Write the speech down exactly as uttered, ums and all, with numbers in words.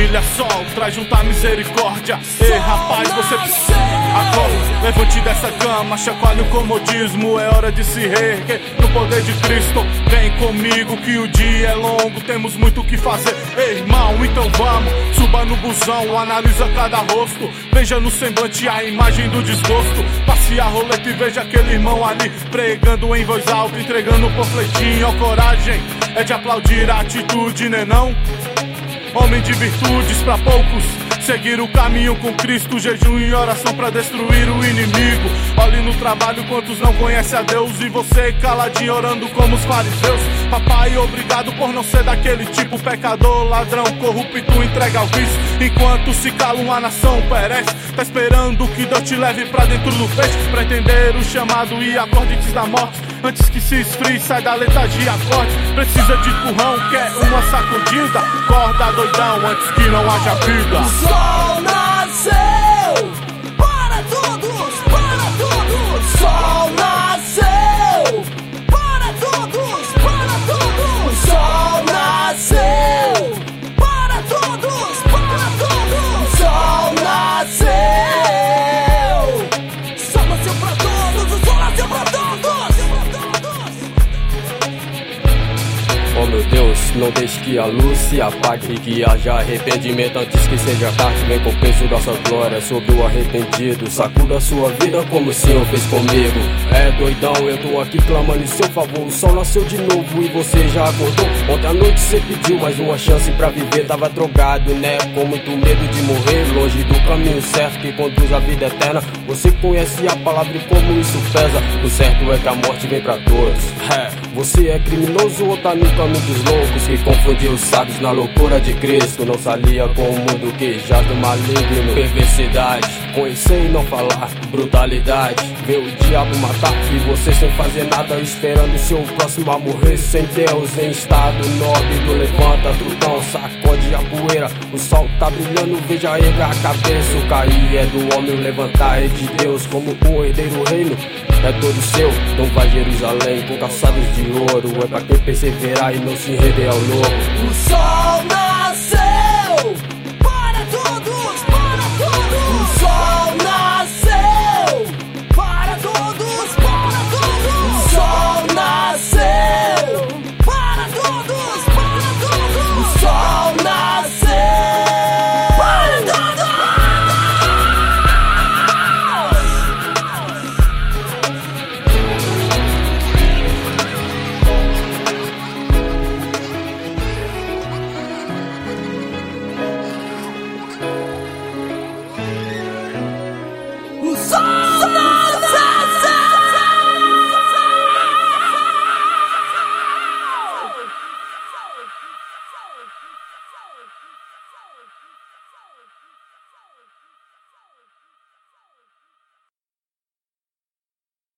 brilha sol, traz junto a misericórdia. Ei rapaz, você precisa acorda, levante dessa cama, chacoalhe o comodismo. É hora de se reerguer no poder de Cristo. Vem comigo que o dia é longo, temos muito o que fazer. Ei irmão, então vamos, suba no busão, analisa cada rosto, veja no semblante a imagem do desgosto. Passe a roleta e veja aquele irmão ali pregando em voz alta, entregando um panfletinho. Ó, coragem é de aplaudir a atitude, né não? Homem de virtudes pra poucos, seguir o caminho com Cristo, jejum e oração pra destruir o inimigo. Olhe no trabalho quantos não conhecem a Deus, e você caladinho orando como os fariseus. Papai, obrigado por não ser daquele tipo pecador, ladrão, corrupto, entrega ao vício. Enquanto se cala uma nação perece, tá esperando que Deus te leve pra dentro do peixe, pra entender o chamado e acordes da morte. Antes que se esfrie, sai da letargia de acordes. Precisa de empurrão, quer uma sacudida. Acorda doidão, antes que não haja vida. O sol nasceu, para todos, para todos. O sol nasceu, para todos, para todos. O sol nasceu, para todos, para todos. O sol nasceu, sol nasceu pra todos, o sol nasceu pra todos. Oh meu Deus, não deixe que a luz se apague e que haja arrependimento antes que seja tarde. Vem com o peso da sua glória sobre o arrependido, sacuda a sua vida como o Senhor fez comigo. É doidão, eu tô aqui clamando em seu favor. O sol nasceu de novo e você já acordou. Ontem à noite você pediu mais uma chance pra viver. Tava drogado, né, com muito medo de morrer, longe do caminho certo que conduz à vida eterna. Você conhece a palavra e como isso pesa. O certo é que a morte vem pra todos. É, você é criminoso ou tá no caminho dos loucos, que confundiu os sábios na loucura de Cristo. Não se alia com o mundo que jaz do maligno. Perversidade, conhecer e não falar, brutalidade, ver o diabo matar e você sem fazer nada, esperando o seu próximo a morrer. Sem Deus em estado nobre, levanta trutão, sacode a poeira. O sol tá brilhando, veja erga a cabeça. O cair é do homem, o levantar é de Deus. Como o herdeiro reino é todo seu, então vai Jerusalém com calçados de ouro. É pra quem perseverar e não se render ao lobo. O sol nasceu, para todos, para todos. O sol nasceu, para todos, para todos. O sol nasceu, para todos, para todos. O sol nasceu, para todos. O sol